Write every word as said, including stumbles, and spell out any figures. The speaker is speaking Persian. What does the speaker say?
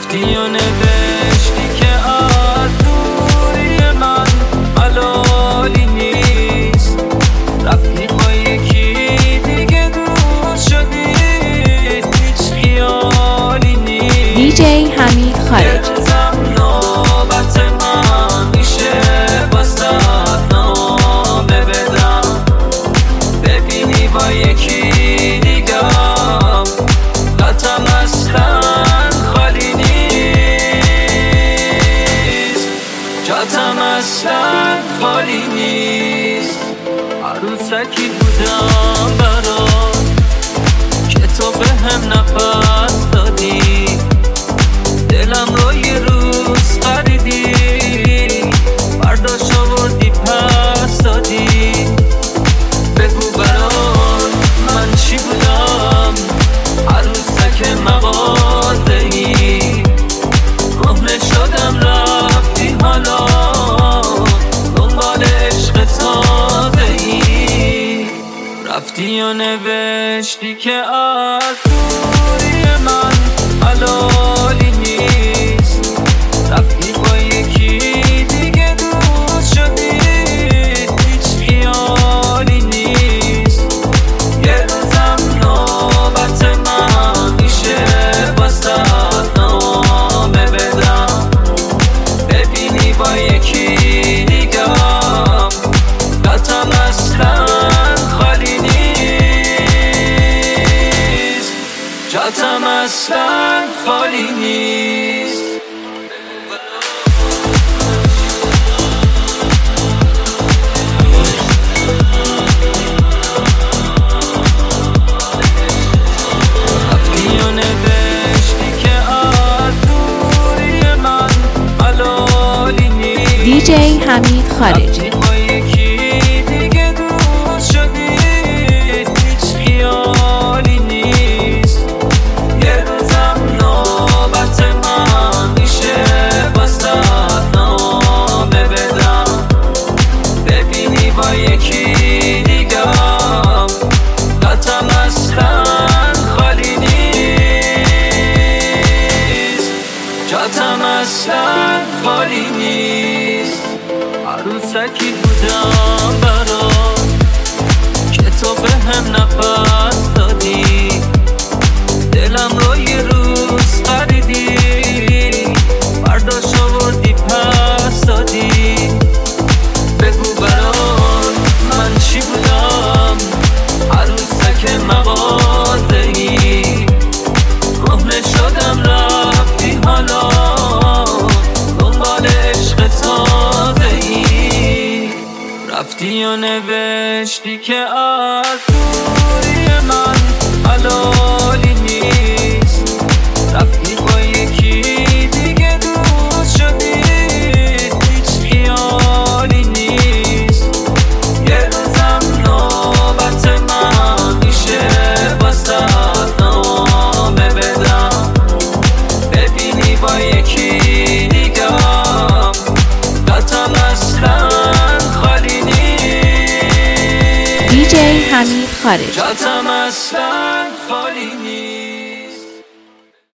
رفتی و نوشتی که از دوری من حلالی نیست، رفتی با یکی دیگه دوست شدی، هیچ خیالی نیست. دیجی حمید خارجی. نوبت من میشه واسه نامه بدم، ببینی با یکی دیگم قطعم اصلا خالی نیست، جاتم اصلا خالی نیست. عروسکی بودم برات که تو به هم نفس دادی، دلم رو یه روز خریدی، برداشت آوردی پس دادی. بگو برات من چی بودم، عروسک مغازه‌ای، کهنه شدم رفتی حالا دنبال عشق تازه‌ای، رفتی و نوشتی که از دوری من حلالی نیست، رفتی با یکی دیگه دوست شدی، هیچ خیالی نیست. یه روزم نوبت من میشه واسه نامه بدم، ببینی با یکی دیگم قطعم اصلا خالی نیست، جاتم اصلا خالی نیست. رفتی و نوشتی که از دوری من حلالی نیست، دیجی حمید خارجی. با یکی دیگه دوست شدی، هیچ خیالی نیست. یه روزم نوبت من میشه واسه نامه بدم، ببینی با یکی دیگم قطعم اصلا خالی نیست، جاتم اصلا خالی نیست. عروسکی بودم برات که تو به هم نفس دادی، دلم رو یه روز خریدی، برداشت آوردی پس دادی. بگو برات من چی بودم، عروسک مغازه‌ای، کهنه شدم رفتی حالا دنبال عشق تازه‌ای، رفتی و نوشتی که از دوری من حلالی نیست، رفتی با یکی دیگه دوست شدی، هیچ خیالی نیست. یه روزم نوبت من میشه واسه نامه بدم، ببینی با یکی دیگم قطعم اصلا خالی نیست، دیجی حمید خارجی. جاتم اصلا